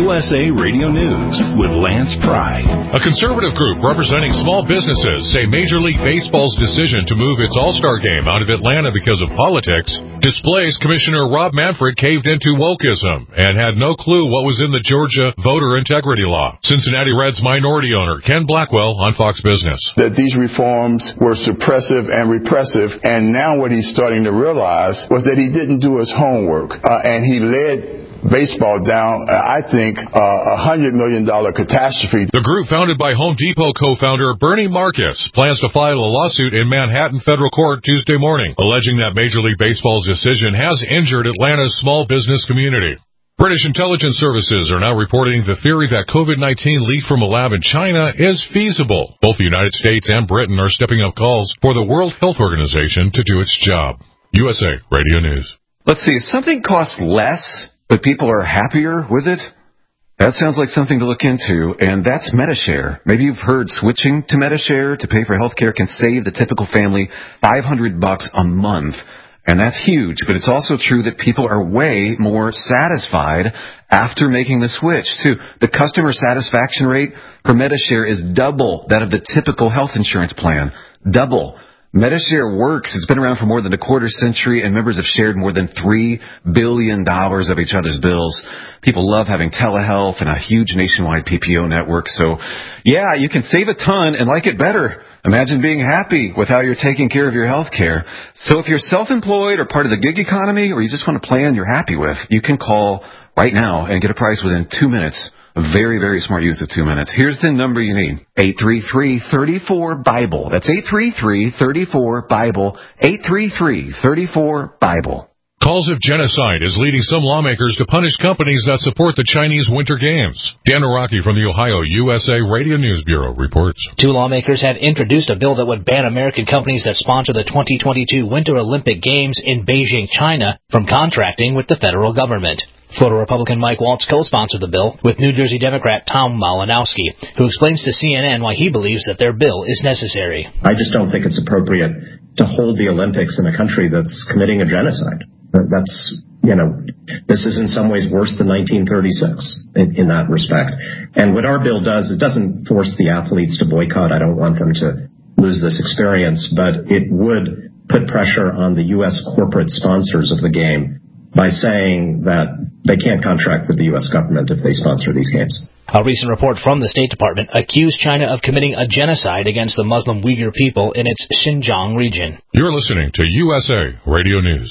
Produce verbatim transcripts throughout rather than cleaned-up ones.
U S A Radio News with Lance Pry. A conservative group representing small businesses say Major League Baseball's decision to move its All-Star game out of Atlanta because of politics displays Commissioner Rob Manfred caved into wokeism and had no clue what was in the Georgia voter integrity law. Cincinnati Reds minority owner Ken Blackwell on Fox Business. That these reforms were suppressive and repressive, and now what he's starting to realize was that he didn't do his homework, uh, and he led baseball down, uh, I think, a uh, one hundred million dollars catastrophe. The group, founded by Home Depot co-founder Bernie Marcus, plans to file a lawsuit in Manhattan federal court Tuesday morning, alleging that Major League Baseball's decision has injured Atlanta's small business community. British intelligence services are now reporting the theory that COVID nineteen leaked from a lab in China is feasible. Both the United States and Britain are stepping up calls for the World Health Organization to do its job. U S A Radio News. Let's see, if something costs less, but people are happier with it, that sounds like something to look into, and that's Medi-Share. Maybe you've heard switching to Medi-Share to pay for health care can save the typical family five hundred bucks a month, and that's huge, but it's also true that people are way more satisfied after making the switch, too. The customer satisfaction rate for Medi-Share is double that of the typical health insurance plan. Double. Medi-Share works. It's been around for more than a quarter century, and members have shared more than three billion dollars of each other's bills. People love having telehealth and a huge nationwide P P O network. So, yeah, you can save a ton and like it better. Imagine being happy with how you're taking care of your health care. So if you're self-employed or part of the gig economy, or you just want a plan you're happy with, you can call right now and get a price within two minutes. A very, very smart use of two minutes. Here's the number you need. eight three three, three four, BIBLE. That's eight three three, three four, BIBLE. eight three three, three four, BIBLE. Calls of genocide is leading some lawmakers to punish companies that support the Chinese Winter Games. Dan Araki from the Ohio U S A Radio News Bureau reports. Two lawmakers have introduced a bill that would ban American companies that sponsor the twenty twenty-two Winter Olympic Games in Beijing, China, from contracting with the federal government. Florida Republican Mike Waltz co-sponsored the bill with New Jersey Democrat Tom Malinowski, who explains to C N N why he believes that their bill is necessary. I just don't think it's appropriate to hold the Olympics in a country that's committing a genocide. That's, you know, this is in some ways worse than nineteen thirty-six in, in that respect. And what our bill does, it doesn't force the athletes to boycott. I don't want them to lose this experience, but it would put pressure on the U S corporate sponsors of the game by saying that they can't contract with the U S government if they sponsor these games. A recent report from the State Department accused China of committing a genocide against the Muslim Uyghur people in its Xinjiang region. You're listening to U S A Radio News.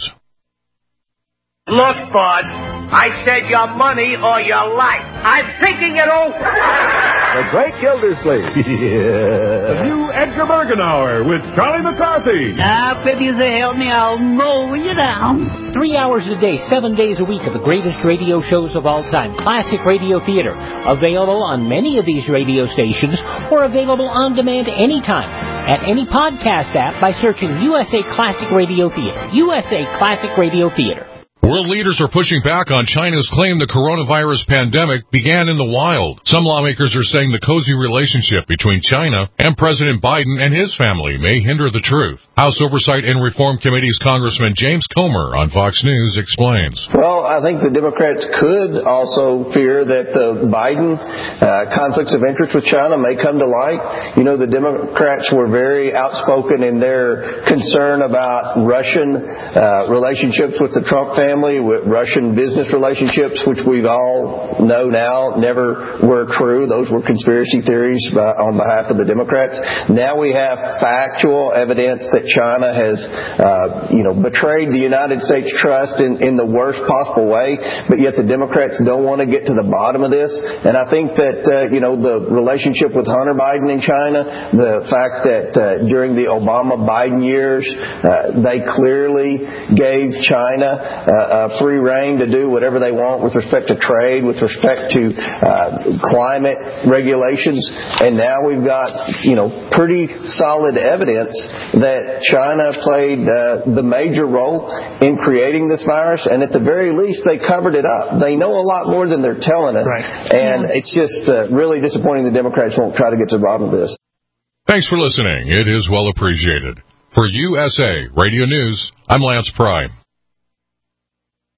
Look, Bud, I said your money or your life. I'm thinking it over. The Great Gildersleeve. Yeah. The new Edgar Bergen Hour with Charlie McCarthy. Now, if you say help me, I'll mow you down. Three hours a day, seven days a week of the greatest radio shows of all time. Classic Radio Theater. Available on many of these radio stations or available on demand anytime at any podcast app by searching U S A Classic Radio Theater. U S A Classic Radio Theater. World leaders are pushing back on China's claim the coronavirus pandemic began in the wild. Some lawmakers are saying the cozy relationship between China and President Biden and his family may hinder the truth. House Oversight and Reform Committee's Congressman James Comer on Fox News explains. Well, I think the Democrats could also fear that the Biden uh, conflicts of interest with China may come to light. You know, the Democrats were very outspoken in their concern about Russian uh, relationships with the Trump family. With Russian business relationships, which we all know now never were true. Those were conspiracy theories by, on behalf of the Democrats. Now we have factual evidence that China has, uh, you know, betrayed the United States trust in, in the worst possible way, but yet the Democrats don't want to get to the bottom of this. And I think that, uh, you know, the relationship with Hunter Biden in China, the fact that uh, during the Obama-Biden years, uh, they clearly gave China uh, Uh, free rein to do whatever they want with respect to trade, with respect to uh, climate regulations. And now we've got, you know, pretty solid evidence that China played uh, the major role in creating this virus. And at the very least, they covered it up. They know a lot more than they're telling us. Right. And yeah. It's just uh, really disappointing the Democrats won't try to get to the bottom of this. Thanks for listening. It is well appreciated. For U S A Radio News, I'm Lance Pry.